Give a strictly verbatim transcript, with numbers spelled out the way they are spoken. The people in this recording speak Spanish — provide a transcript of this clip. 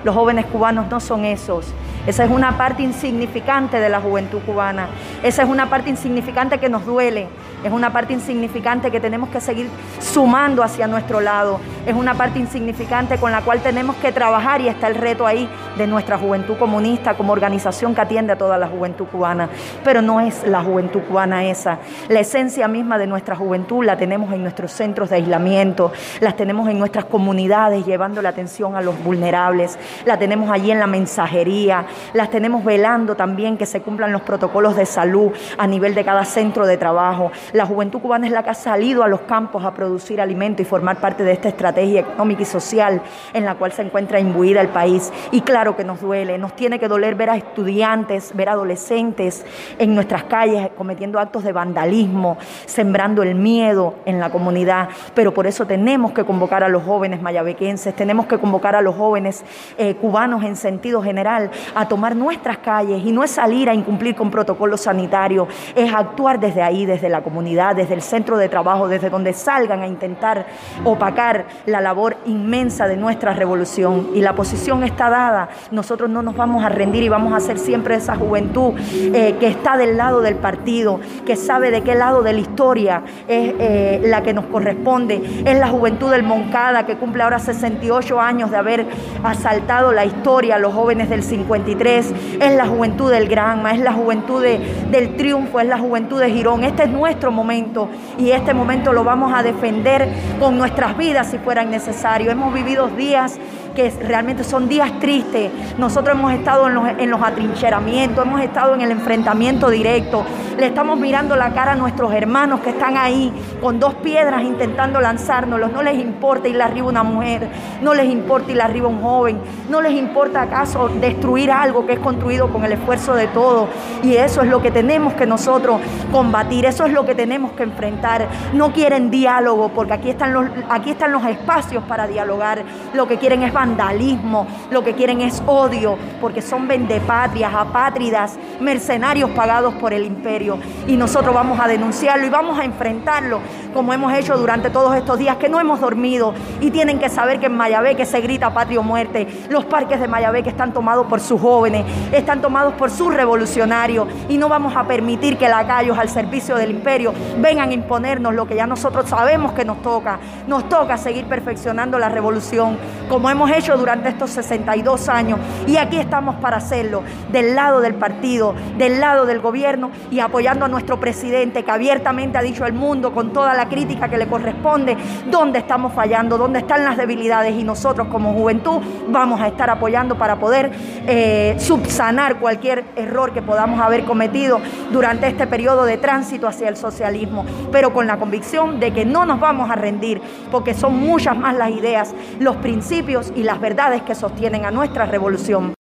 Los jóvenes cubanos no son esos. Esa es una parte insignificante de la juventud cubana. Esa es una parte insignificante que nos duele. Es una parte insignificante que tenemos que seguir sumando hacia nuestro lado. Es una parte insignificante con la cual tenemos que trabajar y está el reto ahí de nuestra juventud comunista como organización que atiende a toda la juventud cubana. Pero no es la juventud cubana esa. La esencia misma de nuestra juventud la tenemos en nuestros centros de aislamiento, las tenemos en nuestras comunidades llevando la atención a los vulnerables, la tenemos allí en la mensajería, las tenemos velando también que se cumplan los protocolos de salud a nivel de cada centro de trabajo. La juventud cubana es la que ha salido a los campos a producir alimento y formar parte de esta estrategia económica y social en la cual se encuentra imbuida el país. Y claro que nos duele, nos tiene que doler ver a estudiantes, ver a adolescentes en nuestras calles cometiendo actos de vandalismo, sembrando el miedo en la comunidad. Pero por eso tenemos que convocar a los jóvenes mayabequenses, tenemos que convocar a los jóvenes eh, cubanos en sentido general a tomar nuestras calles, y no es salir a incumplir con protocolos sanitarios, es actuar desde ahí, desde la comunidad, desde el centro de trabajo, desde donde salgan a intentar opacar la labor inmensa de nuestra revolución. Y la posición está dada, nosotros no nos vamos a rendir y vamos a ser siempre esa juventud eh, que está del lado del partido, que sabe de qué lado de la historia es eh, la que nos corresponde. Es la juventud del Moncada, que cumple ahora sesenta y ocho años de haber asaltado la historia, los jóvenes del cincuenta y tres, es la juventud del Granma, es la juventud de, del Triunfo, es la juventud de Girón. Este es nuestro momento y este momento lo vamos a defender con nuestras vidas si fuera necesario. Hemos vivido días que realmente son días tristes. Nosotros hemos estado en los, en los atrincheramientos, hemos estado en el enfrentamiento directo, le estamos mirando la cara a nuestros hermanos que están ahí con dos piedras intentando lanzárnoslos. No les importa irle arriba una mujer, no les importa irle arriba un joven, no les importa acaso destruir algo que es construido con el esfuerzo de todos. Y eso es lo que tenemos que nosotros combatir, eso es lo que tenemos que enfrentar. No quieren diálogo porque aquí están los, aquí están los espacios para dialogar. Lo que quieren es vandalismo, lo que quieren es odio, porque son vendepatrias, apátridas, mercenarios pagados por el imperio. Y nosotros vamos a denunciarlo y vamos a enfrentarlo como hemos hecho durante todos estos días, que no hemos dormido. Y tienen que saber que en Mayabeque se grita patria o muerte. Los parques de Mayabeque están tomados por sus jóvenes, están tomados por sus revolucionarios, y no vamos a permitir que lacayos al servicio del imperio vengan a imponernos lo que ya nosotros sabemos que nos toca. Nos toca seguir perfeccionando la revolución como hemos hecho durante estos sesenta y dos años, y aquí estamos para hacerlo, del lado del partido, del lado del gobierno, y apoyando a nuestro presidente, que abiertamente ha dicho al mundo con toda la crítica que le corresponde dónde estamos fallando, dónde están las debilidades, y nosotros como juventud vamos a estar apoyando para poder eh, subsanar cualquier error que podamos haber cometido durante este periodo de tránsito hacia el socialismo, pero con la convicción de que no nos vamos a rendir, porque son muchas más las ideas, los principios y las verdades que sostienen a nuestra revolución.